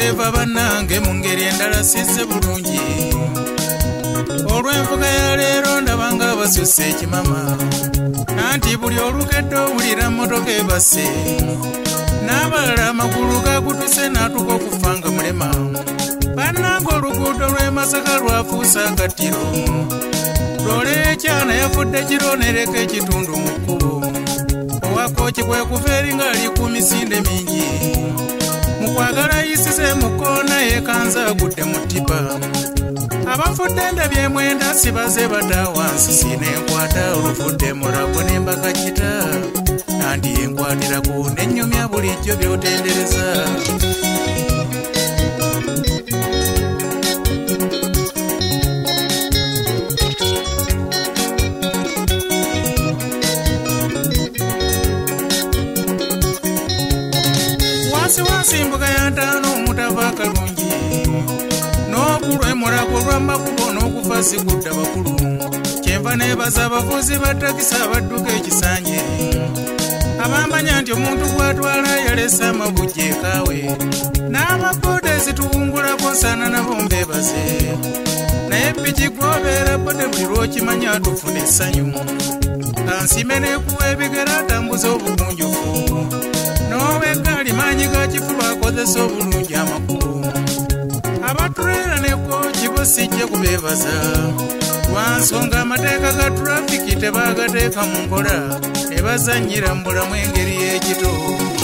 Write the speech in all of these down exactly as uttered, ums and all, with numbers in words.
Dureva bannange mu ngeri endala sizze bulungi. Olw'envuga ya leero ndabanga basusse ekimama. Anti buli olukedde owulira mmotoka ebase. N'abalala amagulu gagutuse n'atuka okufa nga mulema. Bannange oluguudo lw'e Masaka lwafuuse akattiro. Loole ekyana yafudde kironereka ekitundu mu kkubo. Owakooki bwe kuva eri ng'ali ku misinde mingi. Mu kwagala yisize mu kkoona yeekanze agudde mu ttipa. Abafudde ndabye mwenda sibaze badda wansi sinenkwata olufudde mulago n'embaka kita. Andi yenkwatirako n'ennyumya bulijjo by'otendereza. Wansi wansi mbuga ya ntaano omutava kalungi. N'okulwa mulago lw'amakubo n'okufa sigudda bakulu. Kyenva neebaza abavuzi ba takisi abadduka ekisanje. Abamanya nti omuntu gw'atwala yalesa amabujja ekaawe. N'ababooda ezituwungulako nsaana nabo mbeebaze. Naye piki gw'obeera bode buli lw'okimanya tufuna essanyu. Kansime n'ekuwa ebigera atambuza obugunjufu. N'ow'eggaali maanyi ga kifuba akozesa obulungi amakubo. Abatulera ne kooki bo sijja kubeebaza. Lwa nsonga amateeka ga tulafiki tebaagateeka mu nkola. Ebazannyira mu bulamu engeri y'ekito.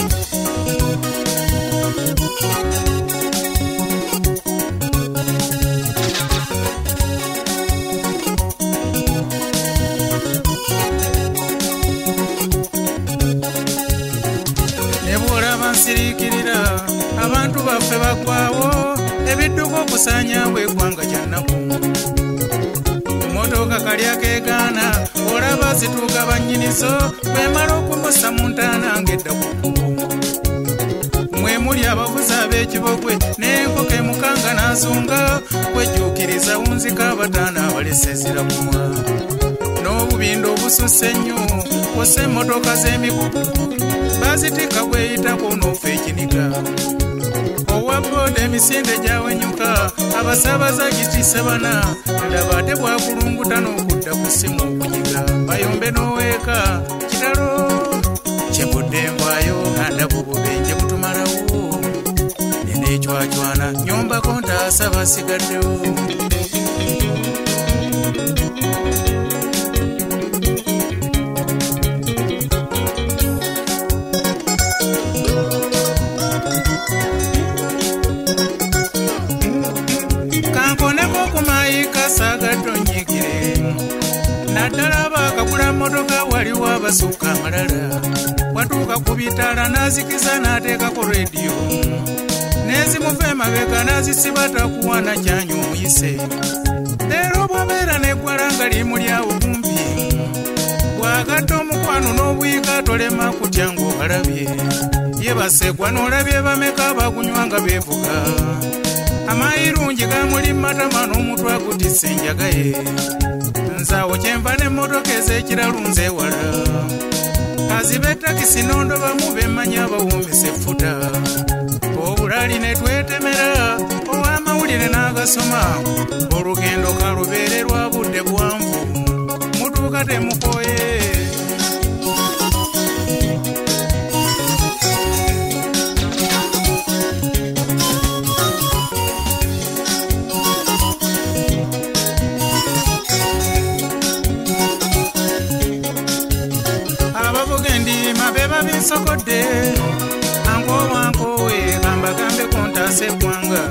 Ne bw'olaba nsiriikirira abantu baffe bagwawo. Ebidduka okusaanyaawo eggwanga kya nnaku. Mmotoka kalya keegaana olaba zituuka bannyinizo bwemala okumussa mu ntaana ng'edda ku kkubo. Mwe muli abavuzi ab'ekibogwe n'enkoko emukanga n'azunga kwejjuukiriza wunzika abataana abalese ziramumwa. N'obubindo obususse ennyo kw'ossa emmotoka z'emigugu bazitika bweyitako n'ofa ekiniga. Owabooda emisinde gyawenyuka abasaabaza gitiise bana. Ndaba ate bwakulunguta n'okudda ku ssimu okunyiga. Bayombe n'oweeka kitalo kyevudde envaayo ndaba obubenje butumalawo. Neneecwacwana nyombako ntaasa basigaddewo. Naddala baakagula mmotoka waliwo abasukka amalala. Watuuka ku bitaala n'azikiza n'ateekako rediyo. N'ezimuva emabega n'azisiba takuwana kyanya omuyise. Leero bw'abeera n'eggwala nga limuli awo kumpi. Bw'agatta omukwano n'obuyiga tolema kutya ng'obalabye. Yebaseggwa n'olabye bameka bagunywa nga beevuga. Amayirungi gamuli mu matama n'omutwe agutisse enjaga ye. Nzaawo kyenva n'emmotoka ez'ekiralu nzeewala. Kazibe takisi n'ondobamu bemmanya abawumbisa effuta. Obulaali ne twetemera ow'amawulire n'agasoma. Olugendo kalubeere lwa budde buwanvu. Mutuuka temukooye. Binsokodde ango wankowe kambagambe kontase eggwanga.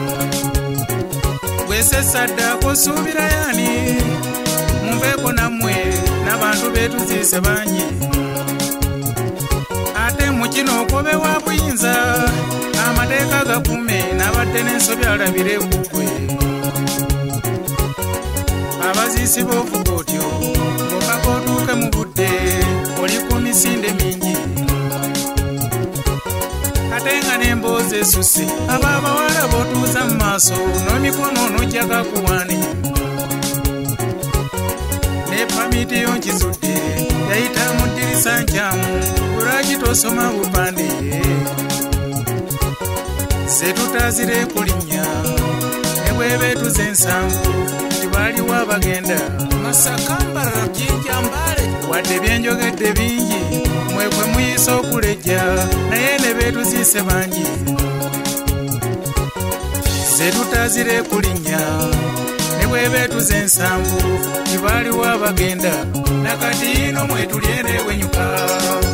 Gwese saddako suubira yani munveeko nammwe n'abantu beetuziise bangi. Ate mu kino okobe wa buyinza amateeka gakume n'abadde n'ensobi alabire ku ggwe. Abaziisi b'ovuga otyo bw'okaka otuuke mu budde oli ku misinde mingi. Ate nga n'emboozi esusse abo abawala b'otuuza mu maaso n'emikono n'ojjaga kuwaani. Ne pamiti yo nkizudde yayita mu ddirisa nkyamu lwaki tosoma bupande. ze tutazire kulinnya ne bwebeetuza ensanvu tibaliwo abagenda masakambara jinjambale wadde byenjogedde bingi mwekwe muyisa okulejja naye ne beetuzise bangi ze tutazire kulinnya ne bwebeetuza ensanvu tibaliwo abagenda nakati ino mwetulye newenyuka